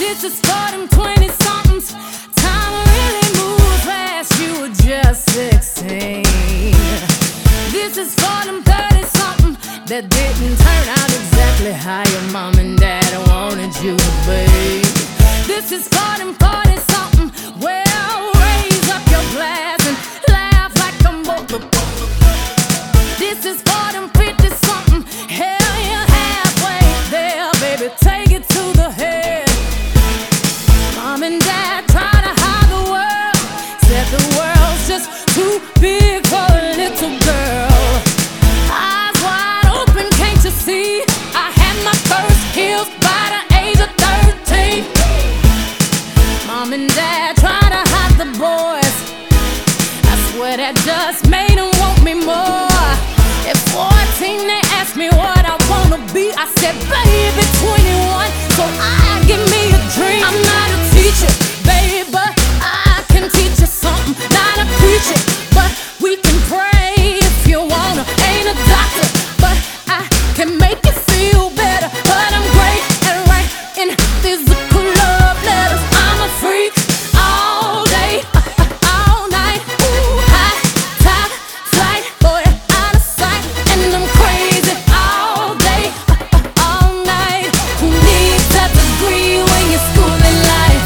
This is for them 20-somethings. Time really moves fast, you were just 16. This is for them 30-something that didn't turn out exactly how your mom and dad wanted you to be. This is for them 40-something. Well, raise up your glass and laugh like a motherfucker. This is for them 50-something. Hell, you're halfway there, baby. Take it to the head. Mom and dad try to hide the world. Said the world's just too big for a little girl. Eyes wide open, can't you see? I had my first kiss by the age of 13. Mom and dad try to hide the boys. I swear that just made them want me more. At 14 they asked me what I wanna be. I said, baby, 21, so I give me a dream. I'm not a teacher, baby, but I can teach you something. Not a preacher, but we can pray if you wanna. Ain't a doctor, but I can make you feel better. But I'm great at writing physical love letters. I'm a freak all day, all night. Ooh, high top flight, boy, out of sight. And I'm crazy all day, all night. Who needs a degree when you're schooling life?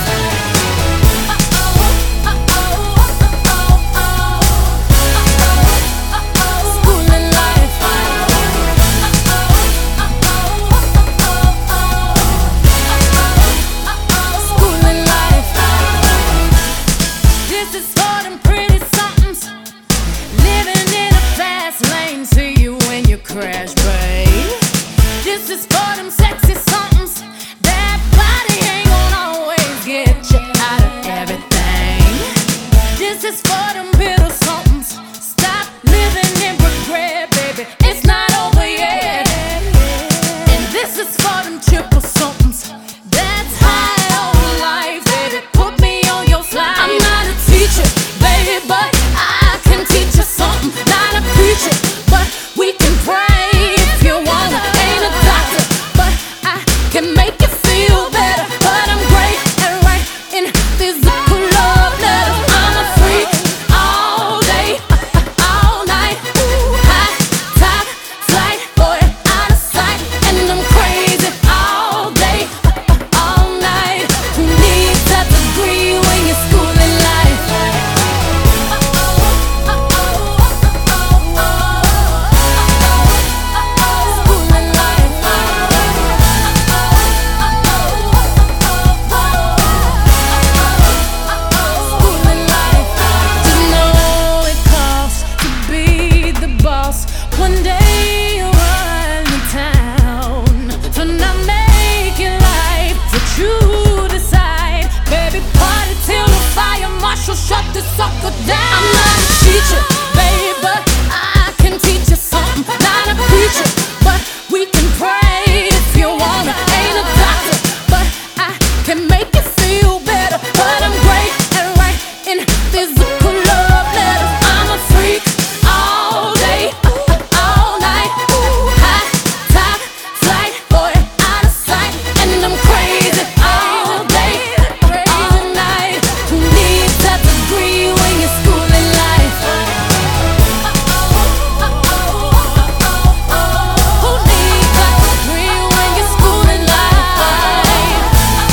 Schooling life. Schooling life. This is for them pretty somethings. Living in a fast lane, see you when you crash, babe. This is for them sexy somethings. That body ain't gonna always get you out of everything. This is for them bitter somethings. Stop living in regret, baby. It's not over yet. And this is for them triple somethings. That's high on life, baby. Put me on your slide. I'm not a teacher, baby, but I can teach you something. Not a preacher, but we can pray if you wanna. Ain't a doctor, but I can make you feel better. But I'm great at writing physical love letters. I'm a freak all day, all night. Ooh, high top flight, boy, out of sight. And I'm crazy all day, all night. Who needs a degree when you're schooling life? Schooling life. Schooling life. To know it costs to be the boss. One day you'll run the town. To not make it life what you decide. Baby, party till the fire marshal shut this sucker down. I'm not a teacher, baby, but I can teach you something. Not a preacher, but we can pray if you wanna. Ain't a doctor, but I can make you feel better. But I'm great at writing physical love letters. I'm a freak all day, all night. Ooh, high top flight, boy, out of sight. And I'm crazy all day, all night. Who needs a degree when you're schooling life? Who needs a degree when you're schooling life?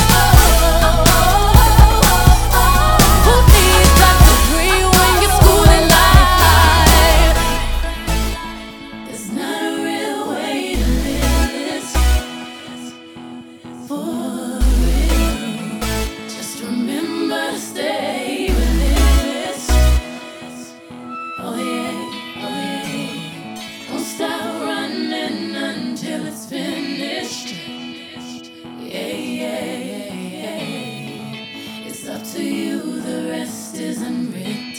Who needs a degree when you're schooling life? There's not a real way to live this for real. Just remember to stay within this. Oh yeah, oh yeah. Don't stop running until it's finished. Yeah, yeah, yeah, yeah. It's up to you, the rest is unwritten.